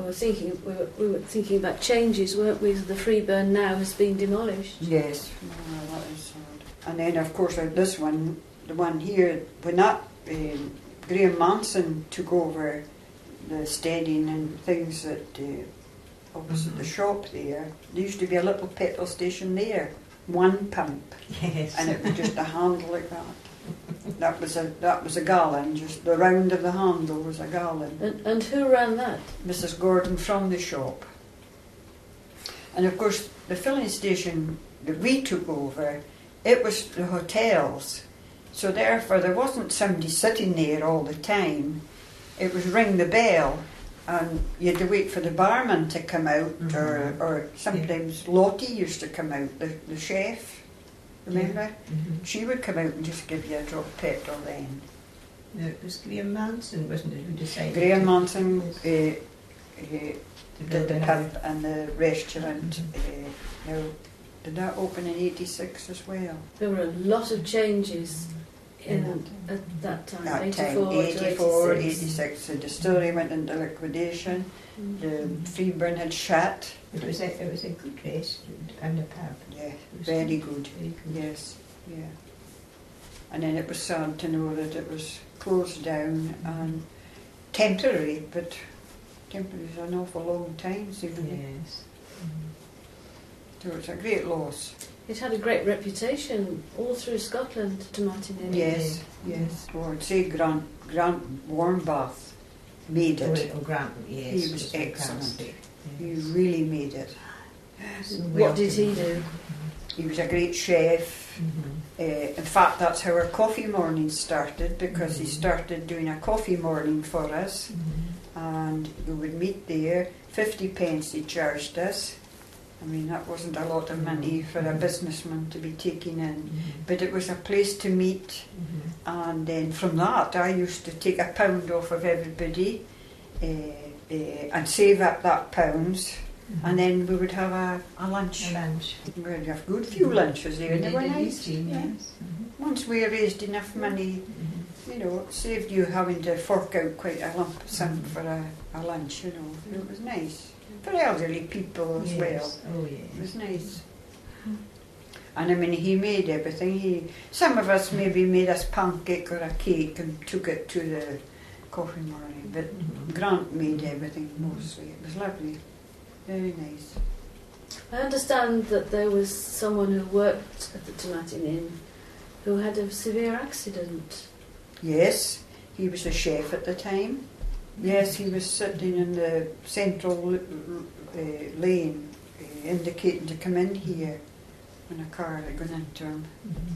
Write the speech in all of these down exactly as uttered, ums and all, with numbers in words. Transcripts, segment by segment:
we were thinking we were, we were thinking about changes, weren't we? The Freeburn now has been demolished. Yes, well, that is sad. And then of course uh, this one, the one here, when that um, Graham Manson took over the steadying and things at uh, opposite mm-hmm. the shop there, there used to be a little petrol station there, one pump, yes, and it was just a handle like that. That was a that was a gallon. Just the round of the handle was a gallon. And, and who ran that? Missus Gordon from the shop. And of course, the filling station that we took over, it was the hotels. So therefore, there wasn't somebody sitting there all the time. It was ring the bell, and you had to wait for the barman to come out, mm-hmm. or or sometimes yeah. Lottie used to come out, the the chef. Remember? Yeah. Mm-hmm. She would come out and just give you a drop of petrol then. No, it was Graham Manson, wasn't it, who decided? Graham Manson uh, uh, did the pub and the restaurant. Mm-hmm. uh, now, did that open in eighty-six as well? There were a lot of changes in mm-hmm. at that time. That eighty-four, time, eighty-four, eighty-six. eighty-six. The distillery went into liquidation. Mm-hmm. The Freeburn had shut. It was a, it was a good restaurant and a pub. Yeah, very good. very good. Yes, yeah. And then it was sad to know that it was closed down and temporary, but temporary is an awful long time, seemingly. Yes. Mm-hmm. So it's a great loss. It had a great reputation all through Scotland, Tomatin Inn. Yes, yes. Or I'd say Grant, Grant Warmbath made it. Oh, Grant, yes. He was excellent. Yes. He really made it. So what did he do? He was a great chef. Mm-hmm. Uh, in fact, that's how our coffee mornings started, because mm-hmm. he started doing a coffee morning for us, mm-hmm. and we would meet there. Fifty pence he charged us. I mean, that wasn't a lot of money for a businessman to be taking in, mm-hmm. but it was a place to meet. Mm-hmm. And then from that, I used to take a pound off of everybody uh, uh, and save up that pounds. Mm-hmm. And then we would have a, a lunch. A lunch. We'd have good few lunches there. We They were did nice. eat, Yeah. yes. Mm-hmm. Once we raised enough money, Mm-hmm. you know, it saved you having to fork out quite a lump sum Mm-hmm. for a, a lunch, you know. It was nice. For elderly people as yes. well. Oh, yes. It was nice. And I mean, he made everything. He, some of us maybe made us pancake or a cake and took it to the coffee morning, but Mm-hmm. Grant made everything mostly. It was lovely. Very nice. I understand that there was someone who worked at the Tomatin Inn who had a severe accident. Yes, he was a chef at the time. Yes, he was sitting in the central uh, lane, uh, indicating to come in here when a car had gone into him. Mm-hmm.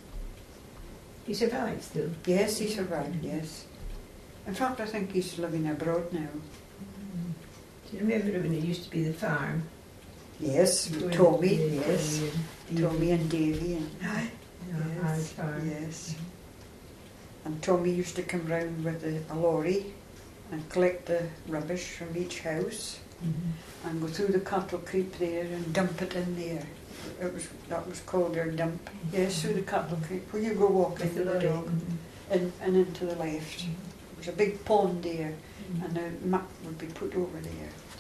He survived, though. Yes, he survived, yes. In fact, I think he's living abroad now. Mm-hmm. Do you remember when it used to be the farm? Yes, with Tommy, yes. Davy. Tommy and Davy. And, Yeah, yes, farm. yes. And Tommy used to come round with a, a lorry and collect the rubbish from each house Mm-hmm. and go through the cattle creep there and dump it in there. It was that was called their dump. Yes, through the cattle creep where you go walking with the dog, Mm-hmm. and, and into the left. There was a big pond there, Mm-hmm. and the muck would be put over there.